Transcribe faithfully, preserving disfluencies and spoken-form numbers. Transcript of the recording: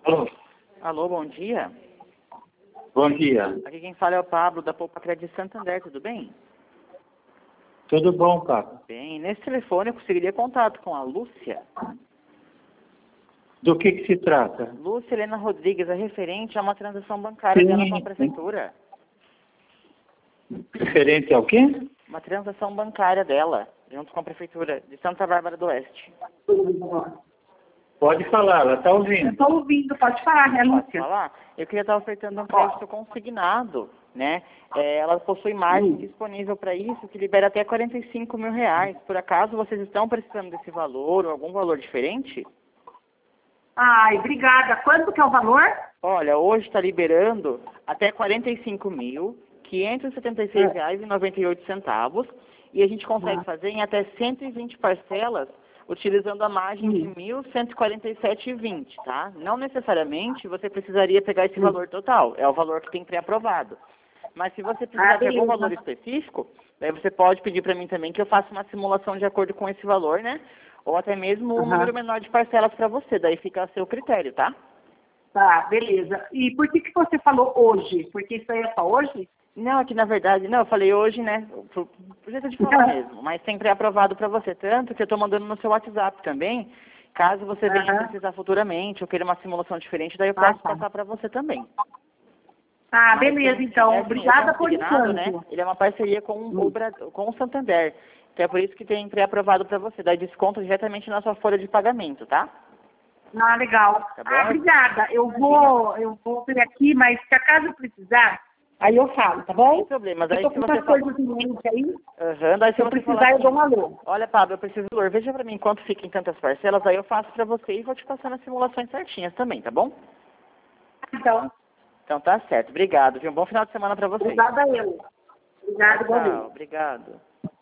Alô, Alô, bom dia. bom dia. Aqui quem fala é o Pablo, da Poupa Crédito Santander, tudo bem? Tudo bom, Pablo? Bem, nesse telefone eu conseguiria contato com a Lúcia. Do que que se trata? Lúcia Helena Rodrigues, é referente a uma transação bancária Sim. dela com a prefeitura. Referente ao quê? Uma transação bancária dela, junto com a prefeitura de Santa Bárbara do Oeste. Pode falar, ela está ouvindo. Estou ouvindo, pode falar, né, Posso Lúcia? falar? Eu queria estar ofertando um crédito consignado, né? É, ela possui margem disponível para isso, que libera até quarenta e cinco mil reais. Por acaso vocês estão precisando desse valor ou algum valor diferente? Ai, obrigada. Quanto que é o valor? Olha, hoje está liberando até quarenta e cinco mil, quinhentos e setenta e seis reais e noventa e oito centavos, e a gente consegue fazer em até cento e vinte parcelas, utilizando a margem de mil cento e quarenta e sete reais e vinte centavos, tá? Não necessariamente você precisaria pegar esse valor total, é o valor que tem pré-aprovado. Mas se você precisar Ah, de algum beleza. valor específico, daí você pode pedir para mim também que eu faça uma simulação de acordo com esse valor, né? Ou até mesmo um Aham. número menor de parcelas para você, daí fica a seu critério, tá? Tá, beleza. E por que que você falou hoje? Porque isso aí é só hoje? Não, aqui na verdade, não, eu falei hoje, né, por, por jeito de falar mesmo, mas tem pré-aprovado para você, tanto que eu estou mandando no seu WhatsApp também, caso você venha Aham. precisar futuramente ou queira uma simulação diferente, daí eu Ah, posso tá. passar para você também. Ah, Mas beleza, tem- então. é assim, Obrigada o por consignado, enquanto. né, ele é uma parceria com o, Bra- com o Santander, então é por isso que tem pré-aprovado para você, daí desconto diretamente na sua folha de pagamento, tá? Ah, legal. Tá bom? Ah, obrigada. Eu vou, eu vou ver aqui, mas se acaso eu precisar, aí eu falo, tá bom? Sem problemas, Eu aí tô se com você umas falar... coisas em mente aí. Aham, daí se Se eu você precisar, falar eu assim, dou um alô. olha, Pablo, eu preciso do valor, veja pra mim quanto fica em tantas parcelas, aí eu faço pra você e vou te passar nas simulações certinhas também, tá bom? Então, Então tá certo, obrigado, viu? Um bom final de semana pra vocês. obrigada eu. Obrigada, Tchau, igualmente. tchau, obrigado.